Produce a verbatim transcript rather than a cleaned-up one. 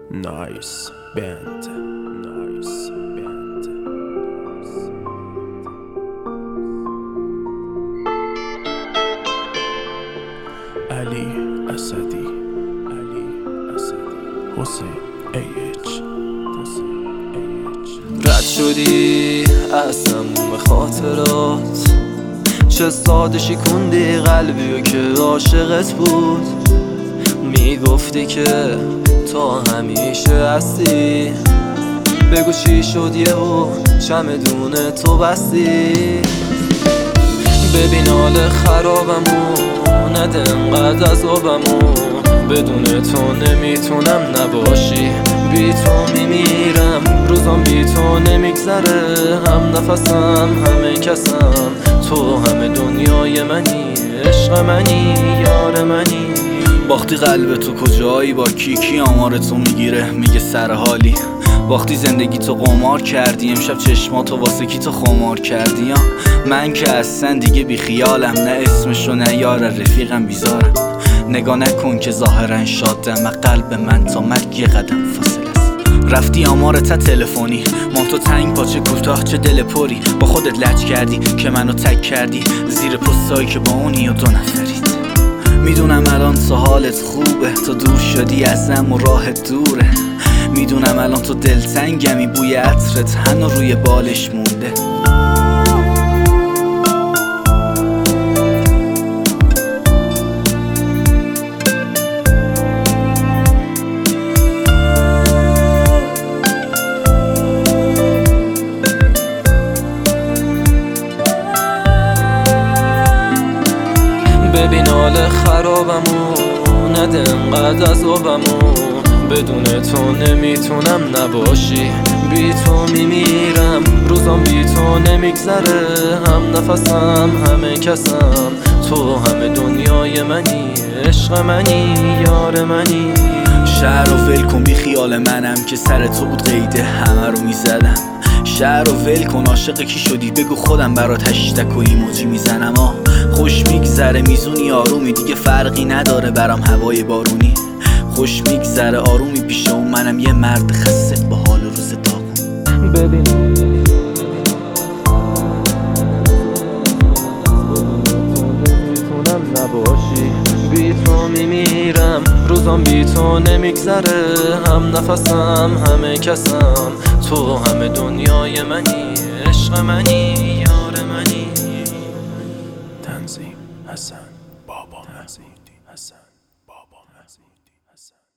Nice band, nice band. علی اسدی، علی اسدی، حسین ایچ، حسین ایچ. رد شدی از تموم خاطرات، چه ساده شکوندی قلبیو که عاشقت بود. میگفتی که تا همیشه هستی، بگو چی شد یهو چمدون تو بستی. ببین حال خرابمو، نده انقدر عذابمو، بدون تو نمیتونم نباشی. بی تو میمیرم، روزام بی تو نمیگذره. هم نفسم همه کسم، تو همه دنیای منی، عشق منی، یار منی. باختی قلب تو کجایی، با کی کی آمار تو میگیره، میگه سر حالی. باختی زندگی تو قمار کردی، امشب چشماتو واسه کی تو خمار کردی. یا من که اصلا دیگه بی خیالم، نه اسمشو نه یار رفیقم بیزارم. نگاه نکن که ظاهرا شادم، قلب من تا مرگ یه قدم فاصله است. رفتی آمار تا تلفنی، ما تو تنگ پاچه کوتاه چه دل پری. با خودت لج کردی که منو تک کردی، زیر پستایی که با اونی و دو نفرید. میدونم الان تو حالت خوبه، تو دور شدی ازم و راحت دوره. میدونم الان تو دلتنگمی، بوی عطرت هنو روی بالش مونده. ببین حال خرابمو، نده انقدر عذابمو، بدون تو نمیتونم نباشی. بی تو میمیرم، روزام بی تو نمیگذره. هم نفسم همه کسم، تو همه دنیای منی، عشق منی، یار منی. شهر رو ول کن بی خیال منم، که سر تو بود قیده همه رو میزدم. شهر رو ول کن، عاشق کی شدی بگو خودم برات هشتگ و ایموجی میزنم. آه خوش میگذره، میزونی آرومی، دیگه فرقی نداره برام هوای بارونی. خوش میگذره آرومی پیش اون، منم یه مرد خسته با حال روز داغون. ببین نمیتونم نباشی، بی تو میمیرم، روزام بی تو نمیگذره. هم نفسم همه کسم، تو همه دنیای منی، عشق منی، یار منی. تنظیم حسن بابا، تنظیم حسن بابا، حسن